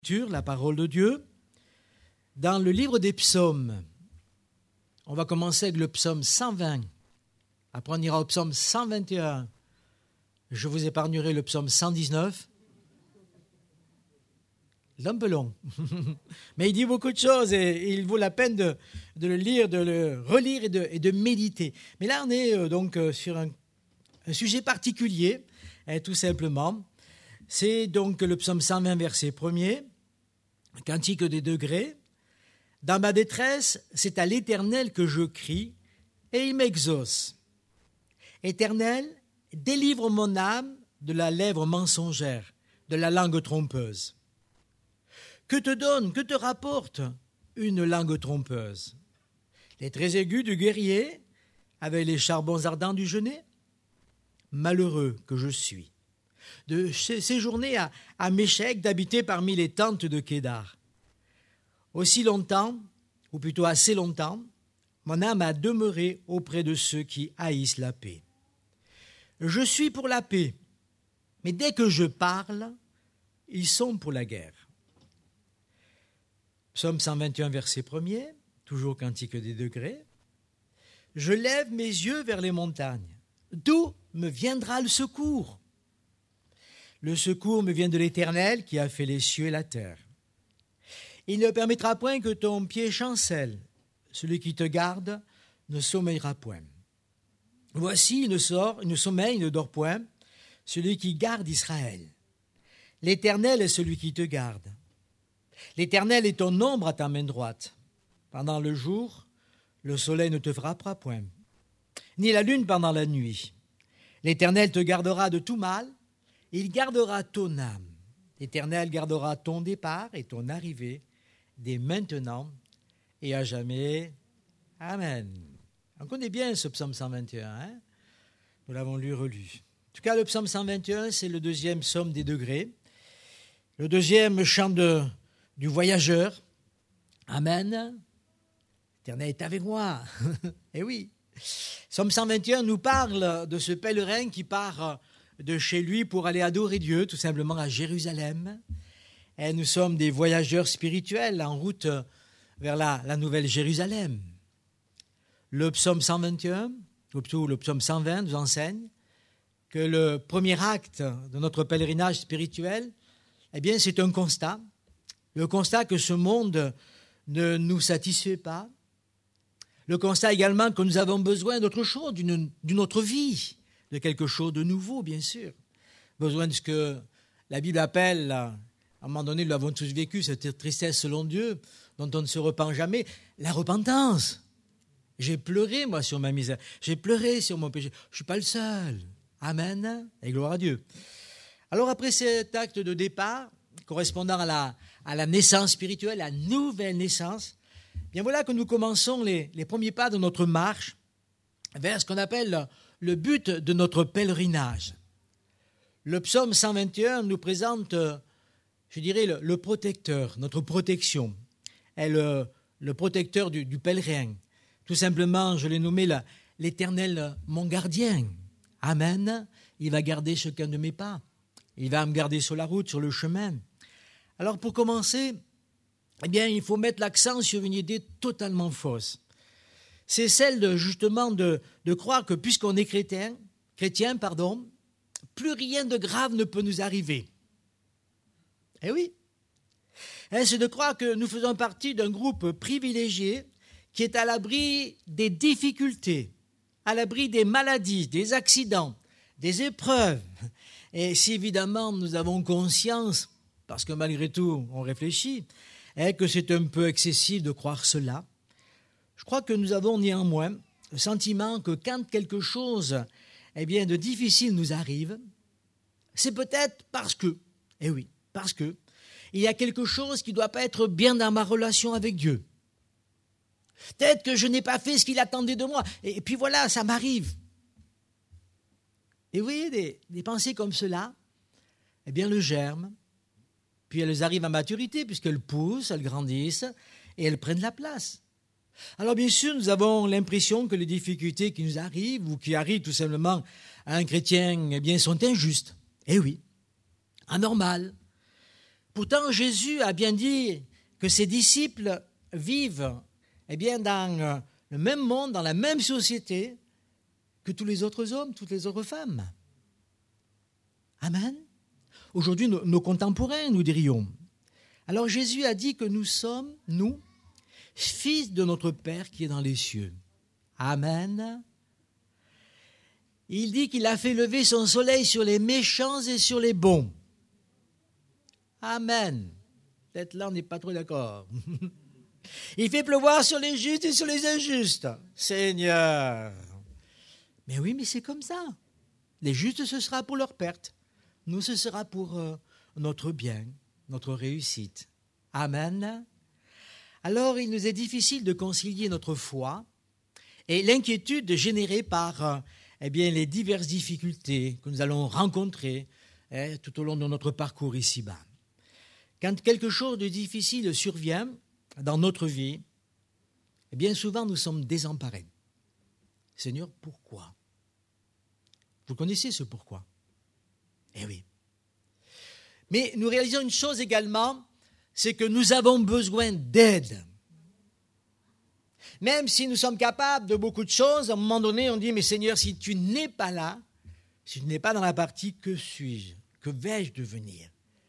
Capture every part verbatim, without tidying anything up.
La parole de Dieu, dans le livre des psaumes. On va commencer avec le psaume cent vingt. Après, on ira au psaume cent vingt et un. Je vous épargnerai le psaume cent dix-neuf. Il est un peu long. Mais il dit beaucoup de choses et il vaut la peine de, de le lire, de le relire et de, et de méditer. Mais là, on est euh, donc euh, sur un, un sujet particulier, hein, tout simplement. C'est donc le psaume cent vingt, verset premier. Cantique des degrés. Dans ma détresse, c'est à l'Éternel que je crie, et il m'exauce. Éternel, délivre mon âme de la lèvre mensongère, de la langue trompeuse. Que te donne, que te rapporte une langue trompeuse? Les traits aigus du guerrier, avec les charbons ardents du genêt? Malheureux que je suis de séjourner à, à Méchec, d'habiter parmi les tentes de Kédar. Aussi longtemps, ou plutôt assez longtemps, mon âme a demeuré auprès de ceux qui haïssent la paix. Je suis pour la paix, mais dès que je parle, ils sont pour la guerre. Psaume cent vingt et un, verset premier, toujours cantique des degrés. Je lève mes yeux vers les montagnes. D'où me viendra le secours? Le secours me vient de l'Éternel qui a fait les cieux et la terre. Il ne permettra point que ton pied chancelle. Celui qui te garde ne sommeillera point. Voici, il ne sort, il ne sommeille, il ne dort point, celui qui garde Israël. L'Éternel est celui qui te garde. L'Éternel est ton ombre à ta main droite. Pendant le jour, le soleil ne te frappera point, ni la lune pendant la nuit. L'Éternel te gardera de tout mal. Il gardera ton âme. L'Éternel gardera ton départ et ton arrivée dès maintenant et à jamais. Amen. On connaît bien ce psaume cent vingt et un. Hein? Nous l'avons lu, relu. En tout cas, le psaume cent vingt et un, c'est le deuxième psaume des degrés. Le deuxième chant de, du voyageur. Amen. L'Éternel est avec moi. Eh oui. Psaume cent vingt et un nous parle de ce pèlerin qui part de chez lui pour aller adorer Dieu, tout simplement à Jérusalem. Et nous sommes des voyageurs spirituels en route vers la, la nouvelle Jérusalem. Le psaume cent vingt et un, ou plutôt le psaume cent vingt, nous enseigne que le premier acte de notre pèlerinage spirituel, eh bien, c'est un constat. Le constat que ce monde ne nous satisfait pas. Le constat également que nous avons besoin d'autre chose, d'une, d'une autre vie, de quelque chose de nouveau, bien sûr. Besoin de ce que la Bible appelle, à un moment donné, nous l'avons tous vécu, cette tristesse selon Dieu, dont on ne se repent jamais, la repentance. J'ai pleuré, moi, sur ma misère. J'ai pleuré sur mon péché. Je ne suis pas le seul. Amen. Et gloire à Dieu. Alors, après cet acte de départ, correspondant à la, à la naissance spirituelle, la nouvelle naissance, bien voilà que nous commençons les, les premiers pas de notre marche vers ce qu'on appelle le but de notre pèlerinage. Le psaume cent vingt et un nous présente, je dirais, le, le protecteur, notre protection, est le, le protecteur du, du pèlerin. Tout simplement, je l'ai nommé la, l'Éternel, mon gardien. Amen. Il va garder chacun de mes pas. Il va me garder sur la route, sur le chemin. Alors, pour commencer, eh bien, il faut mettre l'accent sur une idée totalement fausse. C'est celle de, justement de, de croire que puisqu'on est chrétien, chrétien, pardon, plus rien de grave ne peut nous arriver. Eh oui. Et c'est de croire que nous faisons partie d'un groupe privilégié qui est à l'abri des difficultés, à l'abri des maladies, des accidents, des épreuves. Et si évidemment nous avons conscience, parce que malgré tout on réfléchit, et que c'est un peu excessif de croire cela, je crois que nous avons néanmoins le sentiment que quand quelque chose eh bien, de difficile nous arrive, c'est peut-être parce que, eh oui, parce que, il y a quelque chose qui ne doit pas être bien dans ma relation avec Dieu. Peut-être que je n'ai pas fait ce qu'il attendait de moi. Et puis voilà, ça m'arrive. Et vous voyez, des, des pensées comme cela, eh bien, elles germent, puis elles arrivent à maturité, puisqu'elles poussent, elles grandissent, et elles prennent la place. Alors bien sûr, nous avons l'impression que les difficultés qui nous arrivent, ou qui arrivent tout simplement à un chrétien, eh bien, sont injustes. Eh oui, anormales. Pourtant, Jésus a bien dit que ses disciples vivent eh bien, dans le même monde, dans la même société que tous les autres hommes, toutes les autres femmes. Amen. Aujourd'hui, nos, nos contemporains, nous dirions. Alors Jésus a dit que nous sommes, nous, fils de notre Père qui est dans les cieux. Amen. Il dit qu'il a fait lever son soleil sur les méchants et sur les bons. Amen. Peut-être là, on n'est pas trop d'accord. Il fait pleuvoir sur les justes et sur les injustes. Seigneur. Mais oui, mais c'est comme ça. Les justes, ce sera pour leur perte. Nous, ce sera pour euh, notre bien, notre réussite. Amen. Alors, il nous est difficile de concilier notre foi et l'inquiétude générée par euh, eh bien, les diverses difficultés que nous allons rencontrer eh, tout au long de notre parcours ici-bas. Quand quelque chose de difficile survient dans notre vie, eh bien souvent nous sommes désemparés. Seigneur, pourquoi? Vous connaissez ce pourquoi? Eh oui. Mais nous réalisons une chose également, c'est que nous avons besoin d'aide. Même si nous sommes capables de beaucoup de choses, à un moment donné, on dit, mais Seigneur, si tu n'es pas là, si tu n'es pas dans la partie, que suis-je? Que vais-je devenir?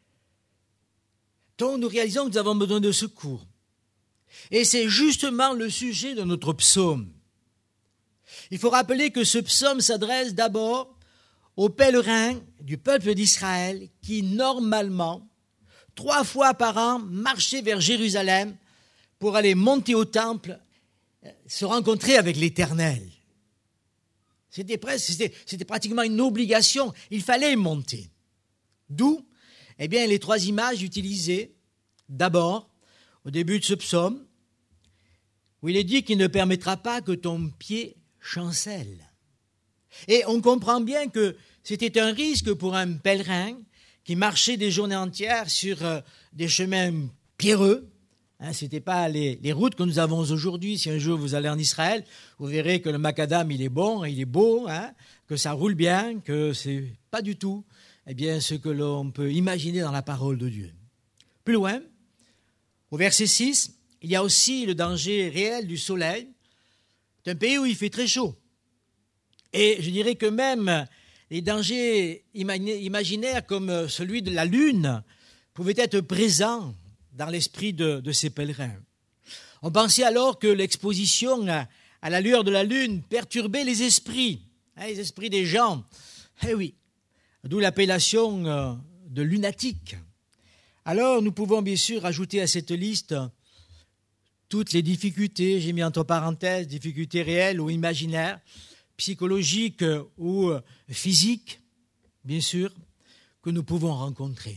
Donc nous réalisons que nous avons besoin de secours. Et c'est justement le sujet de notre psaume. Il faut rappeler que ce psaume s'adresse d'abord aux pèlerins du peuple d'Israël qui, normalement, trois fois par an, marchaient vers Jérusalem pour aller monter au temple, se rencontrer avec l'Éternel. C'était, presque, c'était, c'était pratiquement une obligation. Il fallait monter. D'où eh bien, les trois images utilisées, d'abord, au début de ce psaume, où il est dit qu'il ne permettra pas que ton pied chancelle. Et on comprend bien que c'était un risque pour un pèlerin qui marchait des journées entières sur euh, des chemins pierreux. Hein, ce n'était pas les, les routes que nous avons aujourd'hui. Si un jour vous allez en Israël, vous verrez que le macadam, il est bon, il est beau, hein, que ça roule bien, que ce n'est pas du tout eh bien, ce que l'on peut imaginer dans la parole de Dieu. Plus loin, au verset six, il y a aussi le danger réel du soleil. C'est un pays où il fait très chaud. Et je dirais que même les dangers imaginaires comme celui de la lune pouvaient être présents dans l'esprit de, de ces pèlerins. On pensait alors que l'exposition à, à la lueur de la lune perturbait les esprits, hein, les esprits des gens. Eh oui, d'où l'appellation de lunatique. Alors, nous pouvons bien sûr ajouter à cette liste toutes les difficultés, j'ai mis entre parenthèses, difficultés réelles ou imaginaires, psychologiques ou physiques, bien sûr, que nous pouvons rencontrer.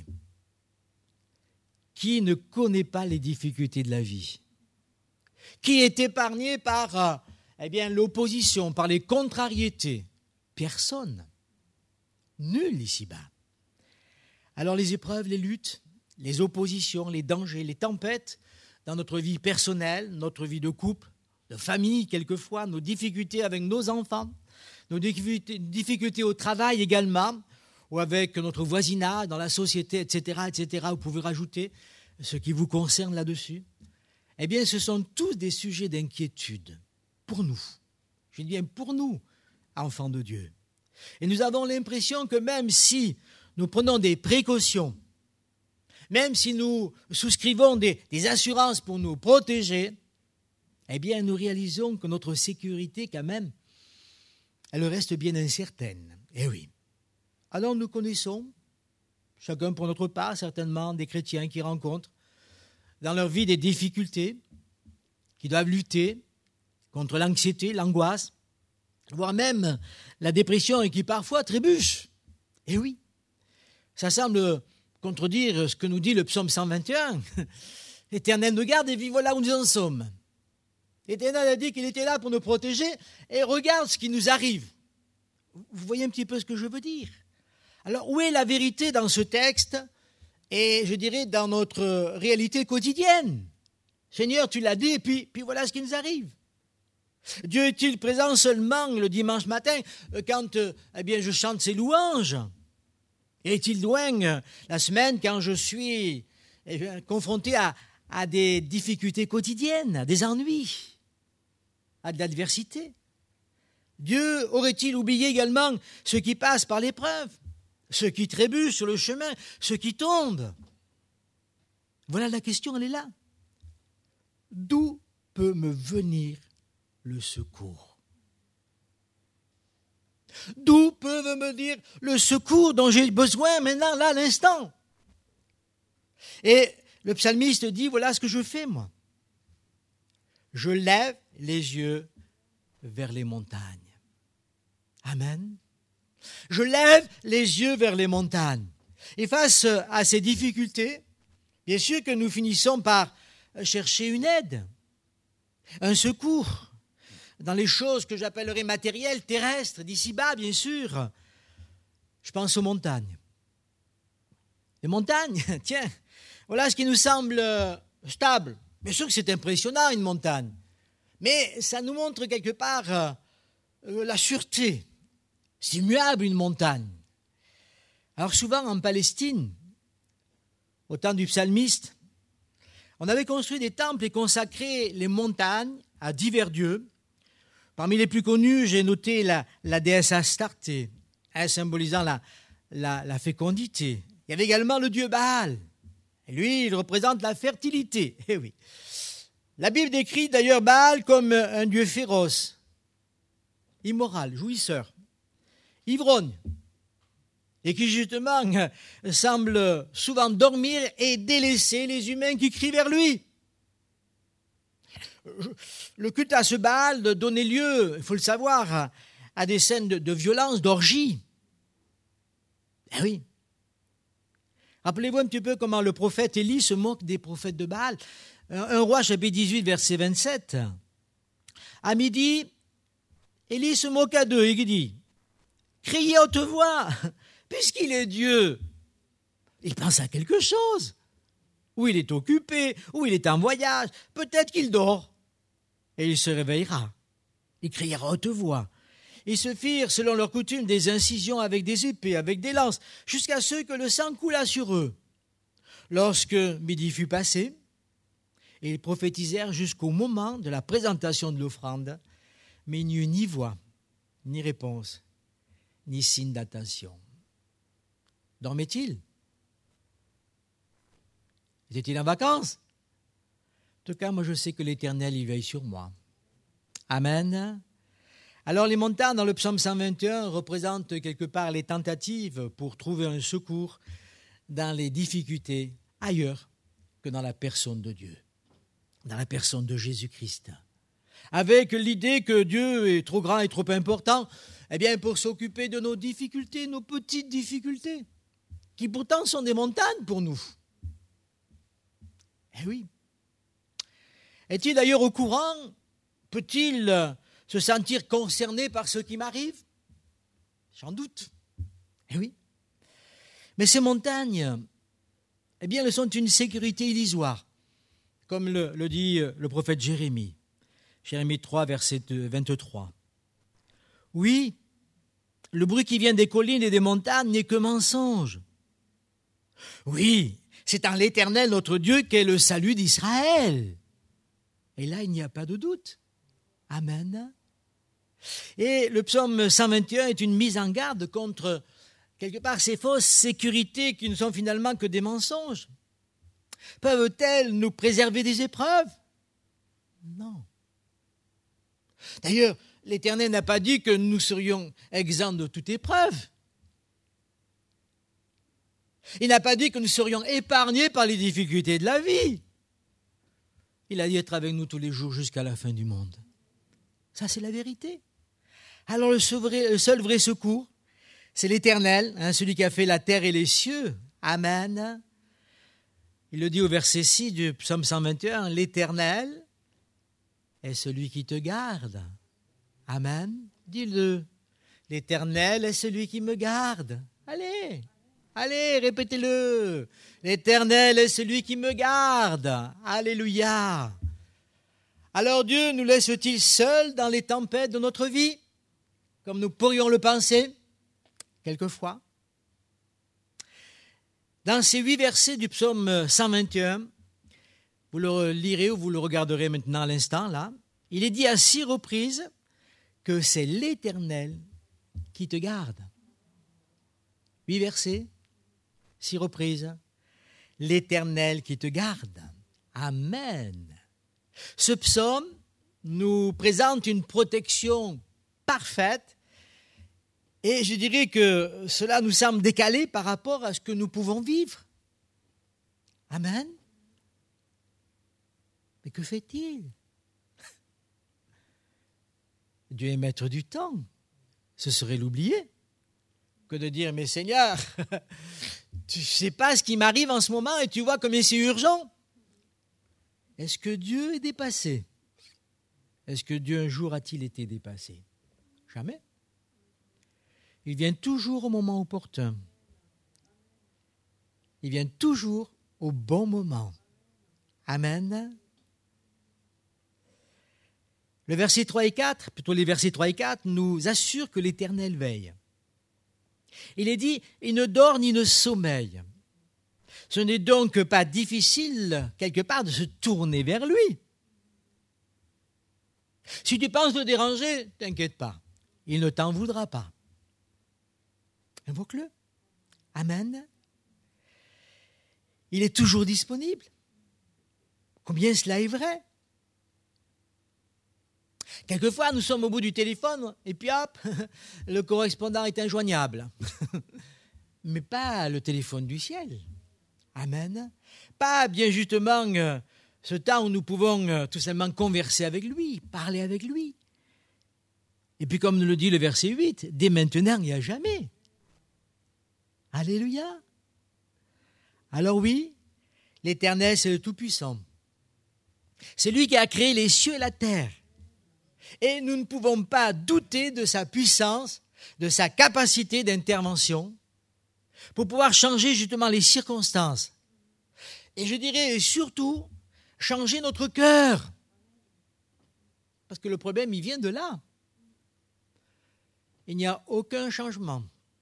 Qui ne connaît pas les difficultés de la vie? Qui est épargné par eh bien, l'opposition, par les contrariétés? Personne. Nul ici-bas. Alors les épreuves, les luttes, les oppositions, les dangers, les tempêtes dans notre vie personnelle, notre vie de couple, de famille quelquefois, nos difficultés avec nos enfants, nos difficultés au travail également, ou avec notre voisinage, dans la société, et cetera, et cetera. Vous pouvez rajouter ce qui vous concerne là-dessus. Eh bien, ce sont tous des sujets d'inquiétude pour nous. Je dis bien pour nous, enfants de Dieu. Et nous avons l'impression que même si nous prenons des précautions, même si nous souscrivons des, des assurances pour nous protéger, eh bien, nous réalisons que notre sécurité, quand même, elle reste bien incertaine. Eh oui. Alors, nous connaissons, chacun pour notre part, certainement, des chrétiens qui rencontrent dans leur vie des difficultés, qui doivent lutter contre l'anxiété, l'angoisse, voire même la dépression et qui parfois trébuchent. Eh oui. Ça semble contredire ce que nous dit le psaume cent vingt et un. L'Éternel nous garde et vive là où nous en sommes. L'Éternel a dit qu'il était là pour nous protéger et regarde ce qui nous arrive. Vous voyez un petit peu ce que je veux dire. Alors, où est la vérité dans ce texte et, je dirais, dans notre réalité quotidienne? Seigneur, tu l'as dit, et puis, puis voilà ce qui nous arrive. Dieu est-il présent seulement le dimanche matin quand eh bien, je chante ses louanges? Est-il loin la semaine quand je suis eh bien, confronté à, à des difficultés quotidiennes, à des ennuis, à de l'adversité? Dieu aurait-il oublié également ceux qui passent par l'épreuve, ceux qui trébuchent sur le chemin, ceux qui tombent? Voilà la question, elle est là. D'où peut me venir le secours? D'où peut me venir le secours dont j'ai besoin maintenant, là, à l'instant? Et le psalmiste dit, voilà ce que je fais, moi. Je lève les yeux vers les montagnes. Amen. Je lève les yeux vers les montagnes. Et face à ces difficultés, bien sûr que nous finissons par chercher une aide, un secours, dans les choses que j'appellerais matérielles, terrestres, d'ici-bas, bien sûr. Je pense aux montagnes. Les montagnes, tiens, voilà ce qui nous semble stable. Bien sûr que c'est impressionnant, une montagne. Mais ça nous montre quelque part euh, la sûreté. C'est immuable, une montagne. Alors souvent, en Palestine, au temps du psalmiste, on avait construit des temples et consacré les montagnes à divers dieux. Parmi les plus connus, j'ai noté la, la déesse Astarté, hein, symbolisant la, la, la fécondité. Il y avait également le dieu Baal. Et lui, il représente la fertilité. Eh oui. La Bible décrit d'ailleurs Baal comme un dieu féroce, immoral, jouisseur, ivrogne, et qui justement semble souvent dormir et délaisser les humains qui crient vers lui. Le culte à ce Baal donnait lieu, il faut le savoir, à des scènes de, de violence, d'orgie. Eh oui. Rappelez-vous un petit peu comment le prophète Élie se moque des prophètes de Baal. Un roi, chapitre dix-huit, verset vingt-sept. À midi, Élie se moqua d'eux et il dit, « Criez à haute voix, puisqu'il est Dieu. » Il pense à quelque chose. Ou il est occupé, ou il est en voyage, peut-être qu'il dort. Et il se réveillera. Il criera à haute voix. Ils se firent, selon leur coutume, des incisions avec des épées, avec des lances, jusqu'à ce que le sang coulât sur eux. Lorsque midi fut passé, ils prophétisèrent jusqu'au moment de la présentation de l'offrande, mais il n'y eut ni voix, ni réponse, ni signe d'attention. Dormait-il? Était-il en vacances? En tout cas, moi je sais que l'Éternel y veille sur moi. Amen. Alors les montagnes dans le psaume cent vingt et un représentent quelque part les tentatives pour trouver un secours dans les difficultés ailleurs que dans la personne de Dieu, dans la personne de Jésus-Christ. Avec l'idée que Dieu est trop grand et trop important, eh bien pour s'occuper de nos difficultés, nos petites difficultés, qui pourtant sont des montagnes pour nous. Eh oui. Est-il d'ailleurs au courant? Peut-il se sentir concerné par ce qui m'arrive? J'en doute. Eh oui. Mais ces montagnes, eh bien, elles sont une sécurité illusoire, comme le, le dit le prophète Jérémie. Jérémie trois, verset vingt-trois. Oui, le bruit qui vient des collines et des montagnes n'est que mensonge. Oui, c'est en l'Éternel notre Dieu qu'est le salut d'Israël. Et là, il n'y a pas de doute. Amen. Et le psaume cent vingt et un est une mise en garde contre, quelque part, ces fausses sécurités qui ne sont finalement que des mensonges. Peuvent-elles nous préserver des épreuves? Non. D'ailleurs, l'Éternel n'a pas dit que nous serions exempts de toute épreuve. Il n'a pas dit que nous serions épargnés par les difficultés de la vie. Il a dit être avec nous tous les jours jusqu'à la fin du monde. Ça, c'est la vérité. Alors, le seul vrai, le seul vrai secours, c'est l'Éternel, hein, celui qui a fait la terre et les cieux. Amen. Il le dit au verset six du psaume cent vingt et un, l'Éternel est celui qui te garde. Amen. Dis-le. L'Éternel est celui qui me garde. Allez. Allez, répétez-le. L'Éternel est celui qui me garde. Alléluia. Alors Dieu nous laisse-t-il seuls dans les tempêtes de notre vie, comme nous pourrions le penser, quelquefois? Dans ces huit versets du psaume cent vingt et un, vous le lirez ou vous le regarderez maintenant à l'instant, là, il est dit à six reprises que c'est l'Éternel qui te garde. Huit versets, six reprises. L'Éternel qui te garde. Amen. Ce psaume nous présente une protection parfaite et je dirais que cela nous semble décalé par rapport à ce que nous pouvons vivre. Amen. Mais que fait-il? Dieu est maître du temps. Ce serait l'oublier que de dire, mais Seigneur, tu ne sais pas ce qui m'arrive en ce moment et tu vois combien c'est urgent. Est-ce que Dieu est dépassé? Est-ce que Dieu un jour a-t-il été dépassé? Jamais. Il vient toujours au moment opportun. Il vient toujours au bon moment. Amen. Le verset trois et quatre, plutôt les versets trois et quatre, nous assurent que l'Éternel veille. Il est dit, il ne dort ni ne sommeille. Ce n'est donc pas difficile, quelque part, de se tourner vers lui. Si tu penses le déranger, t'inquiète pas, il ne t'en voudra pas. Invoque-le. Amen. Il est toujours disponible. Combien cela est vrai? Quelquefois, nous sommes au bout du téléphone et puis hop, le correspondant est injoignable. Mais pas le téléphone du ciel. Amen. Pas bien justement ce temps où nous pouvons tout simplement converser avec lui, parler avec lui. Et puis comme nous le dit le verset huit, dès maintenant et à jamais. Alléluia. Alors oui, l'Éternel, c'est le Tout-Puissant. C'est lui qui a créé les cieux et la terre. Et nous ne pouvons pas douter de sa puissance, de sa capacité d'intervention pour pouvoir changer justement les circonstances. Et je dirais surtout, changer notre cœur. Parce que le problème, il vient de là. Il n'y a aucun changement.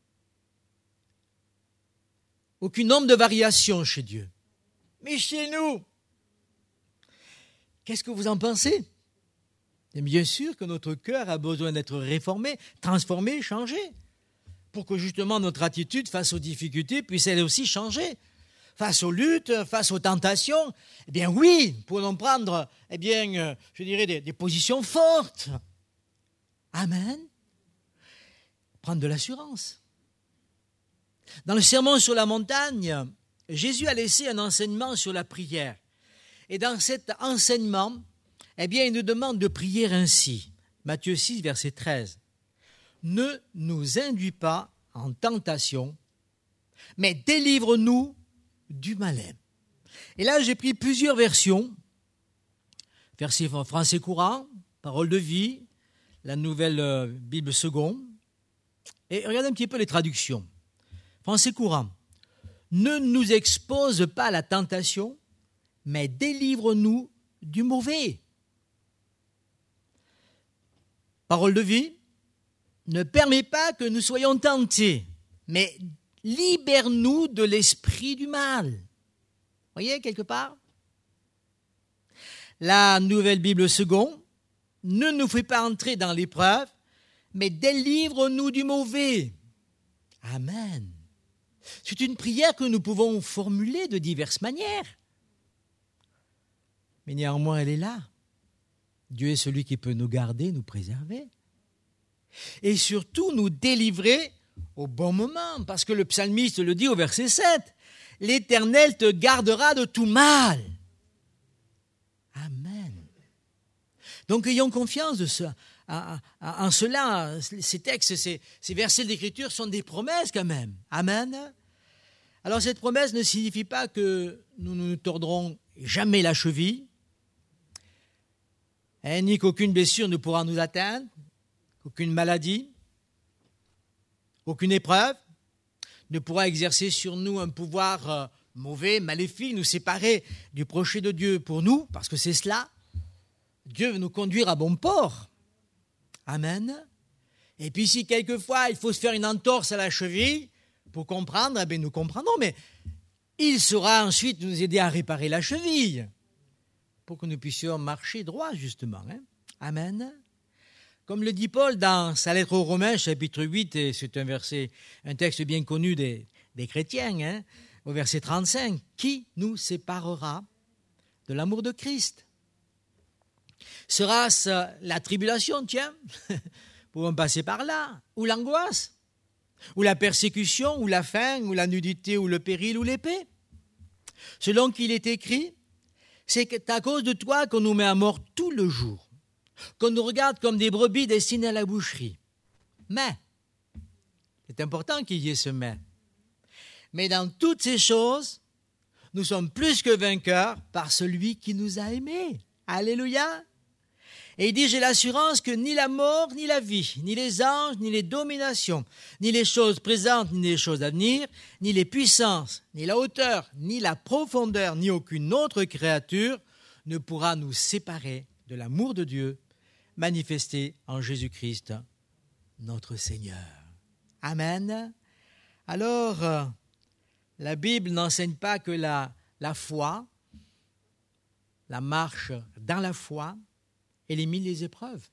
Aucun nombre de variations chez Dieu. Mais chez nous, qu'est-ce que vous en pensez? Et bien sûr que notre cœur a besoin d'être réformé, transformé, changé, pour que justement notre attitude face aux difficultés puisse elle aussi changer. Face aux luttes, face aux tentations, eh bien oui, nous pouvons prendre, eh bien, je dirais, des, des positions fortes. Amen. Prendre de l'assurance. Dans le sermon sur la montagne, Jésus a laissé un enseignement sur la prière. Et dans cet enseignement, eh bien, il nous demande de prier ainsi. Matthieu six, verset treize. Ne nous induis pas en tentation, mais délivre-nous du malin. Et là, j'ai pris plusieurs versions. Verset français courant, parole de vie, la nouvelle Bible seconde. Et regardez un petit peu les traductions. Français courant. Ne nous expose pas à la tentation, mais délivre-nous du mauvais. Parole de vie, ne permet pas que nous soyons tentés, mais libère-nous de l'esprit du mal. Vous voyez, quelque part? La nouvelle Bible seconde, ne nous fais pas entrer dans l'épreuve, mais délivre-nous du mauvais. Amen. C'est une prière que nous pouvons formuler de diverses manières. Mais néanmoins, elle est là. Dieu est celui qui peut nous garder, nous préserver. Et surtout, nous délivrer au bon moment. Parce que le psalmiste le dit au verset sept. L'Éternel te gardera de tout mal. Amen. Donc, ayons confiance de ça. En cela, ces textes, ces, ces versets d'Écriture sont des promesses quand même. Amen. Alors, cette promesse ne signifie pas que nous ne nous tordrons jamais la cheville, hein, ni qu'aucune blessure ne pourra nous atteindre, qu'aucune maladie, aucune épreuve ne pourra exercer sur nous un pouvoir euh, mauvais, maléfique, nous séparer du projet de Dieu pour nous, parce que c'est cela. Dieu veut nous conduire à bon port. Amen. Et puis si quelquefois il faut se faire une entorse à la cheville pour comprendre, eh bien nous comprendrons, mais il saura ensuite nous aider à réparer la cheville pour que nous puissions marcher droit, justement. Hein? Amen. Comme le dit Paul dans sa lettre aux Romains, chapitre huit, et c'est un verset, un texte bien connu des, des chrétiens, hein, au verset trente-cinq, « Qui nous séparera de l'amour de Christ ?» Sera-ce la tribulation, tiens, pouvons passer par là, ou l'angoisse, ou la persécution, ou la faim, ou la nudité, ou le péril, ou l'épée. Selon qu'il est écrit, c'est à cause de toi qu'on nous met à mort tout le jour, qu'on nous regarde comme des brebis destinées à la boucherie. Mais, c'est important qu'il y ait ce mais, mais dans toutes ces choses, nous sommes plus que vainqueurs par celui qui nous a aimés. Alléluia. Et il dit, j'ai l'assurance que ni la mort, ni la vie, ni les anges, ni les dominations, ni les choses présentes, ni les choses à venir, ni les puissances, ni la hauteur, ni la profondeur, ni aucune autre créature ne pourra nous séparer de l'amour de Dieu manifesté en Jésus-Christ, notre Seigneur. Amen. Alors, euh, la Bible n'enseigne pas que la, la foi, la marche dans la foi, élimine les épreuves.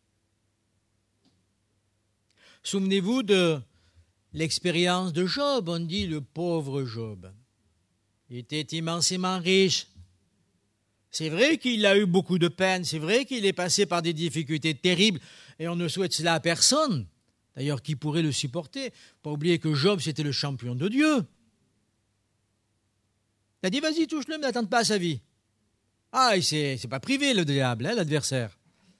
Souvenez-vous de l'expérience de Job. On dit le pauvre Job. Il était immensément riche. C'est vrai qu'il a eu beaucoup de peine. C'est vrai qu'il est passé par des difficultés terribles. Et on ne souhaite cela à personne. D'ailleurs, qui pourrait le supporter? Il ne faut pas oublier que Job, c'était le champion de Dieu. Il a dit, vas-y, touche-le, mais n'attende pas à sa vie. Ah, il s'est, c'est pas privé, le diable, hein, l'adversaire.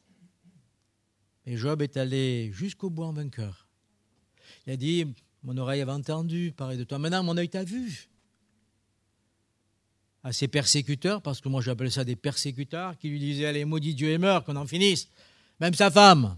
Et Job est allé jusqu'au bout en vainqueur. Il a dit, mon oreille avait entendu parler de toi, maintenant mon œil t'a vu. À ses persécuteurs, parce que moi j'appelle ça des persécuteurs, qui lui disaient, allez, maudit Dieu et meurs, qu'on en finisse, même sa femme.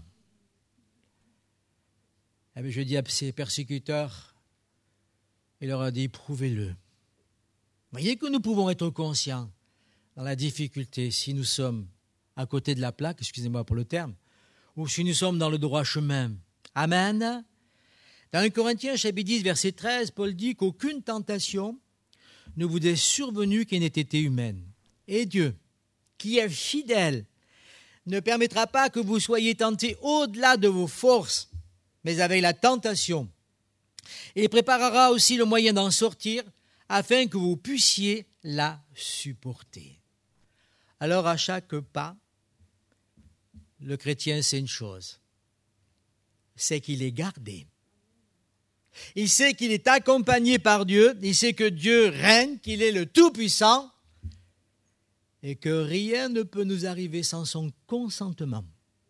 Eh bien, je dis à ses persécuteurs, il leur a dit, prouvez-le. Voyez que nous pouvons être conscients dans la difficulté si nous sommes à côté de la plaque, excusez-moi pour le terme, ou si nous sommes dans le droit chemin. Amen. Dans un Corinthiens chapitre dix, verset treize, Paul dit qu'aucune tentation ne vous est survenue qui n'ait été humaine. Et Dieu, qui est fidèle, ne permettra pas que vous soyez tentés au-delà de vos forces, mais avec la tentation. Il préparera aussi le moyen d'en sortir, afin que vous puissiez la supporter. Alors, à chaque pas, le chrétien sait une chose, c'est qu'il est gardé. Il sait qu'il est accompagné par Dieu, il sait que Dieu règne, qu'il est le Tout-Puissant, et que rien ne peut nous arriver sans son consentement.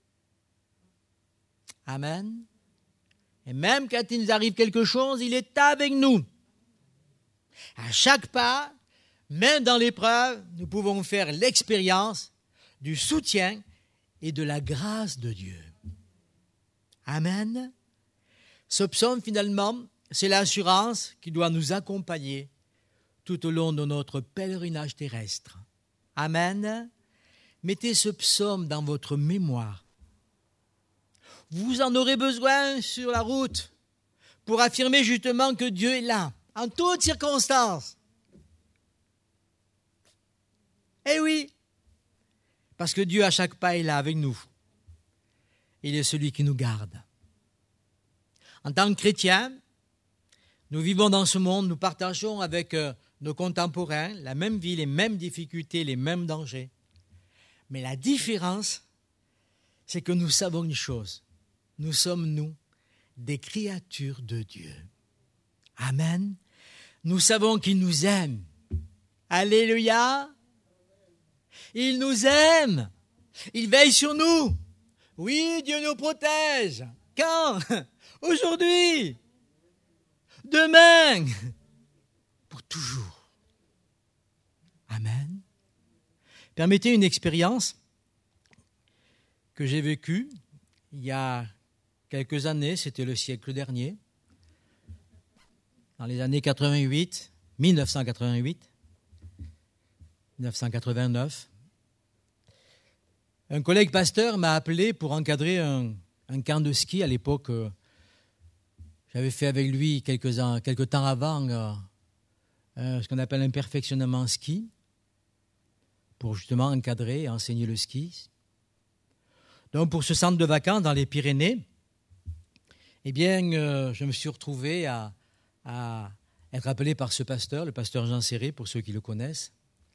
Amen. Et même quand il nous arrive quelque chose, il est avec nous. À chaque pas, même dans l'épreuve, nous pouvons faire l'expérience du soutien et de la grâce de Dieu. Amen. Ce psaume, finalement, c'est l'assurance qui doit nous accompagner tout au long de notre pèlerinage terrestre. Amen. Mettez ce psaume dans votre mémoire. Vous en aurez besoin sur la route pour affirmer justement que Dieu est là, en toutes circonstances. Eh oui, parce que Dieu à chaque pas est là avec nous. Il est celui qui nous garde. En tant que chrétiens, nous vivons dans ce monde, nous partageons avec nos contemporains la même vie, les mêmes difficultés, les mêmes dangers. Mais la différence, c'est que nous savons une chose. Nous sommes, nous, des créatures de Dieu. Amen. Nous savons qu'il nous aime. Alléluia. Il nous aime. Il veille sur nous. Oui, Dieu nous protège. Quand? Aujourd'hui. Demain. Pour toujours. Amen. Permettez une expérience que j'ai vécue il y a quelques années, c'était le siècle dernier, dans les années quatre-vingt-huit, mille neuf cent quatre-vingt-huit, mille neuf cent quatre-vingt-neuf. Un collègue pasteur m'a appelé pour encadrer un, un camp de ski. À l'époque, euh, j'avais fait avec lui quelques, ans, quelques temps avant euh, euh, ce qu'on appelle un perfectionnement en ski, pour justement encadrer et enseigner le ski. Donc pour ce centre de vacances dans les Pyrénées, eh bien, euh, je me suis retrouvé à, à être appelé par ce pasteur, le pasteur Jean Serré, pour ceux qui le connaissent.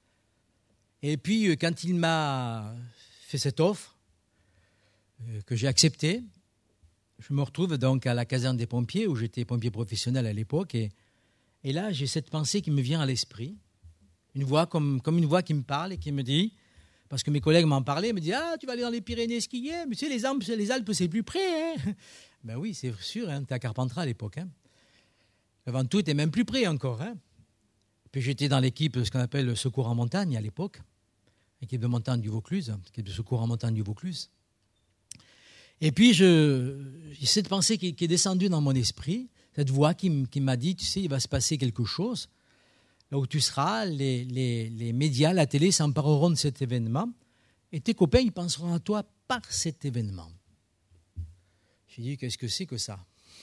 Et puis, euh, quand il m'a fait cette offre, euh, que j'ai acceptée, je me retrouve donc à la caserne des pompiers, où j'étais pompier professionnel à l'époque, et, et là, j'ai cette pensée qui me vient à l'esprit, une voix comme, comme une voix qui me parle et qui me dit, parce que mes collègues m'en parlaient, me disent « Ah, tu vas aller dans les Pyrénées skier, mais tu sais, les Alpes, les Alpes c'est plus près. Hein » Ben oui, c'est sûr, hein, tu es à Carpentras à l'époque. Hein. Le Ventoux était même plus près encore. Hein. Puis j'étais dans l'équipe, ce qu'on appelle le secours en montagne à l'époque, l'équipe de montagne du Vaucluse, l'équipe de secours en montagne du Vaucluse. Et puis, je, j'ai cette pensée qui, qui est descendue dans mon esprit, cette voix qui, qui m'a dit, tu sais, il va se passer quelque chose. Là où tu seras, les, les, les médias, la télé s'empareront de cet événement et tes copains, ils penseront à toi par cet événement. J'ai dit, qu'est-ce que c'est que ça?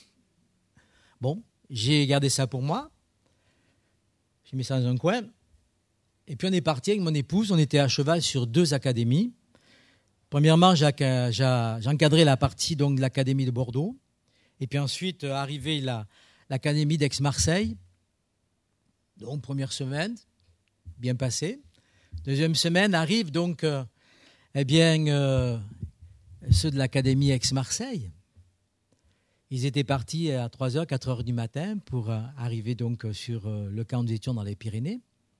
Bon, j'ai gardé ça pour moi. J'ai mis ça dans un coin. Et puis on est parti avec mon épouse, on était à cheval sur deux académies. Premièrement, j'ai, j'ai, j'ai encadré la partie donc, de l'académie de Bordeaux. Et puis ensuite, euh, arrivé la, l'académie d'Aix-Marseille. Donc, première semaine, bien passée. Deuxième semaine, arrive donc, euh, eh bien, euh, ceux de l'académie Aix-Marseille. Ils étaient partis à trois heures, quatre heures du matin pour euh, arriver donc sur euh, le camp où nous étions dans les Pyrénées.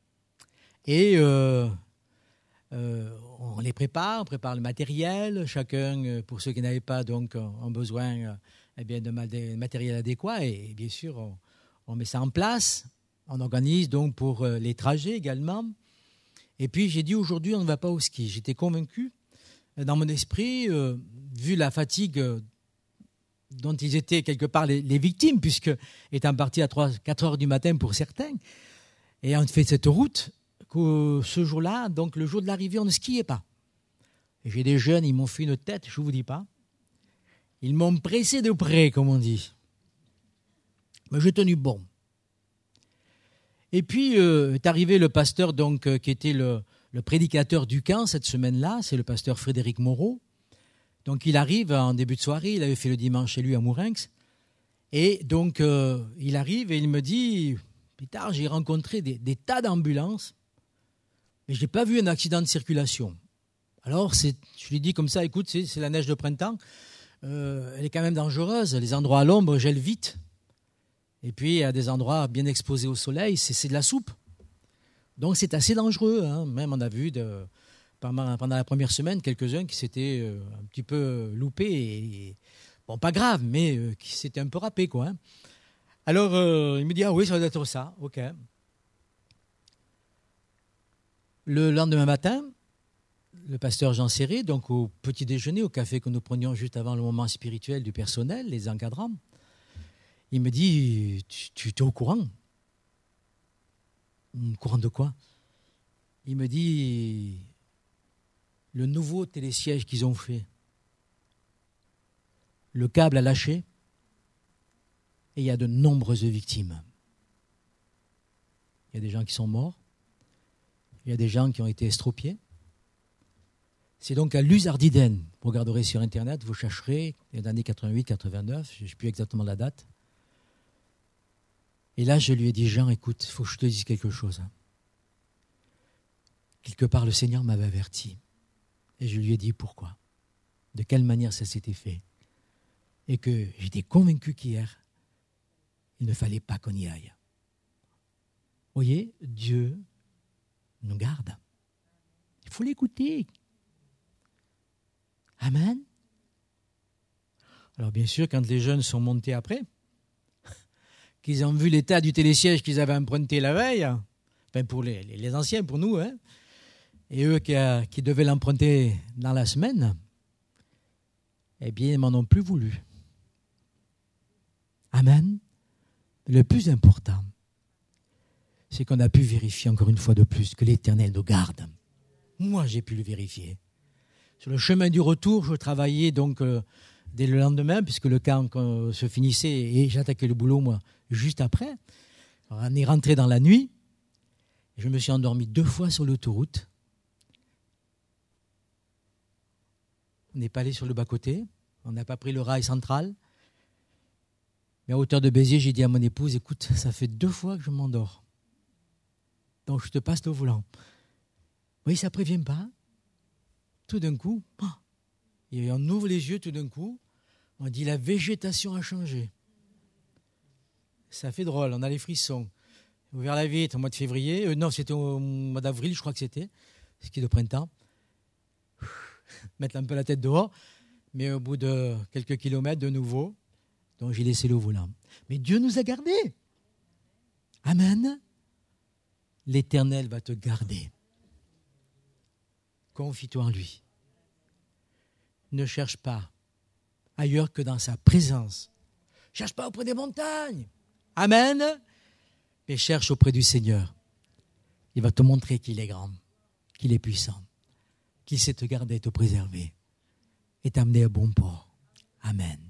Et euh, euh, on les prépare, on prépare le matériel. Chacun, pour ceux qui n'avaient pas donc, ont besoin euh, eh bien, de matériel adéquat. Et, et bien sûr, on, on met ça en place. On organise donc pour les trajets également. Et puis j'ai dit aujourd'hui on ne va pas au ski. J'étais convaincu dans mon esprit, euh, vu la fatigue dont ils étaient quelque part les, les victimes, puisque étant partis à trois quatre heures du matin pour certains, et on fait cette route, que ce jour-là, donc le jour de l'arrivée, on ne skiait pas. Et j'ai des jeunes, ils m'ont fait une tête, je ne vous dis pas. Ils m'ont pressé de près, comme on dit. Mais j'ai tenu bon. Et puis euh, est arrivé le pasteur donc, euh, qui était le, le prédicateur du camp cette semaine-là, c'est le pasteur Frédéric Moreau. Donc il arrive en début de soirée, il avait fait le dimanche chez lui à Mourinx. Et donc euh, il arrive et il me dit, plus tard j'ai rencontré des, des tas d'ambulances, mais je n'ai pas vu un accident de circulation. Alors c'est, je lui dis comme ça, écoute, c'est, c'est la neige de printemps, euh, elle est quand même dangereuse, les endroits à l'ombre gèlent vite. Et puis, à des endroits bien exposés au soleil, c'est, c'est de la soupe. Donc, c'est assez dangereux. Hein. Même, on a vu de, pendant, pendant la première semaine quelques-uns qui s'étaient euh, un petit peu loupés. Et, et, bon, pas grave, mais euh, qui s'étaient un peu râpés, quoi. Hein. Alors, euh, il me dit, ah oui, ça doit être ça. OK. Le lendemain matin, le pasteur Jean Serré, donc au petit déjeuner, au café que nous prenions juste avant le moment spirituel du personnel, les encadrants, il me dit, tu, tu es au courant? Au courant de quoi? Il me dit, le nouveau télésiège qu'ils ont fait, le câble a lâché et il y a de nombreuses victimes. Il y a des gens qui sont morts, il y a des gens qui ont été estropiés. C'est donc à Luzardiden, vous regarderez sur Internet, vous chercherez, il y a l'année quatre-vingt-huit quatre-vingt-neuf, je ne sais plus exactement la date. Et là, je lui ai dit, Jean, écoute, il faut que je te dise quelque chose. Quelque part, le Seigneur m'avait averti. Et je lui ai dit pourquoi, de quelle manière ça s'était fait. Et que j'étais convaincu qu'hier, il ne fallait pas qu'on y aille. Vous voyez, Dieu nous garde. Il faut l'écouter. Amen. Alors bien sûr, quand les jeunes sont montés après, qu'ils ont vu l'état du télésiège qu'ils avaient emprunté la veille, enfin pour les, les anciens, pour nous, hein, et eux qui, a, qui devaient l'emprunter dans la semaine, eh bien, ils m'en ont plus voulu. Amen. Le plus important, c'est qu'on a pu vérifier encore une fois de plus que l'Éternel nous garde. Moi, j'ai pu le vérifier. Sur le chemin du retour, je travaillais donc euh, dès le lendemain, puisque le camp euh, se finissait et j'attaquais le boulot, moi, juste après. Alors, on est rentré dans la nuit Je me suis endormi deux fois sur l'autoroute. On n'est pas allé sur le bas-côté. On n'a pas pris le rail central. Mais à hauteur de Béziers, j'ai dit à mon épouse, écoute, ça fait deux fois que je m'endors. Donc je te passe le volant. Oui, ça ne prévient pas. Tout d'un coup, et on ouvre les yeux tout d'un coup, on dit la végétation a changé. Ça fait drôle, on a les frissons. Ouvert la vitre au mois de février, euh, non, c'était au mois d'avril, je crois que c'était, ski de printemps. Mettre un peu la tête dehors, mais au bout de quelques kilomètres, de nouveau, donc j'ai laissé le volant. Mais Dieu nous a gardés. Amen. L'Éternel va te garder. Confie-toi en lui. Ne cherche pas ailleurs que dans sa présence. Cherche pas auprès des montagnes. Amen. Mais cherche auprès du Seigneur. Il va te montrer qu'il est grand, qu'il est puissant, qu'il sait te garder, te préserver et t'amener à bon port. Amen.